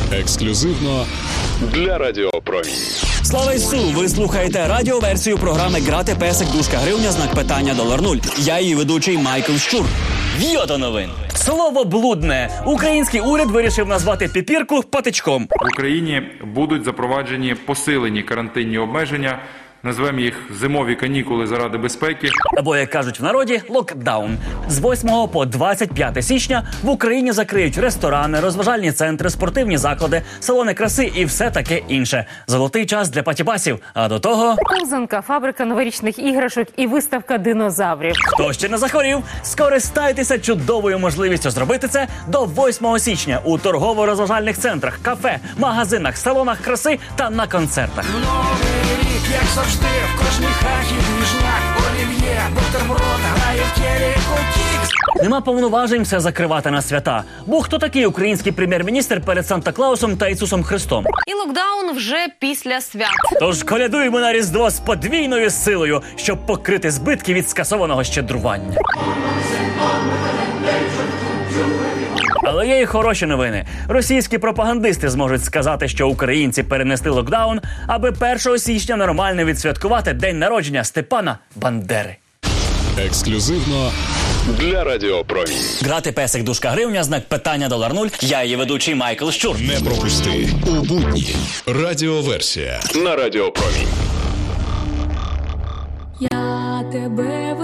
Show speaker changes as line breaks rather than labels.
Ексклюзивно для Радіо Промінь.
Слава Ісу! Ви слухаєте радіоверсію програми «Грати песик, дужка гривня, знак питання $0. Я її ведучий Майкл Щур. В'йо до новин! Слово блудне. Український уряд вирішив назвати піпірку патичком.
В Україні будуть запроваджені посилені карантинні обмеження. Назвемо їх зимові канікули заради безпеки.
Або, як кажуть в народі, локдаун. З 8 по 25 січня в Україні закриють ресторани, розважальні центри, спортивні заклади, салони краси і все таке інше. Золотий час для патібасів. А до того...
Ковзанка, фабрика новорічних іграшок і виставка динозаврів.
Хто ще не захворів, скористайтеся чудовою можливістю зробити це до 8 січня у торгово-розважальних центрах, кафе, магазинах, салонах краси та на концертах.
Як завжди, в кожній хаті двіжняк, олів'є, бутерброд, грає в телеку Тікс.
Нема повноважень все закривати на свята. Бо хто такий український прем'єр-міністр перед Санта-Клаусом та Ісусом Христом?
І локдаун вже після свят.
Тож колядуємо на Різдво з подвійною силою, щоб покрити збитки від скасованого щедрування. Але є і хороші новини. Російські пропагандисти зможуть сказати, що українці перенесли локдаун, аби 1 січня нормально відсвяткувати день народження Степана Бандери.
Ексклюзивно для Радіо Промінь.
Грати песик, дужка гривня, знак питання $0. Я її ведучий Майкл Щур.
Не пропусти у будні. Радіоверсія на Радіо Промінь.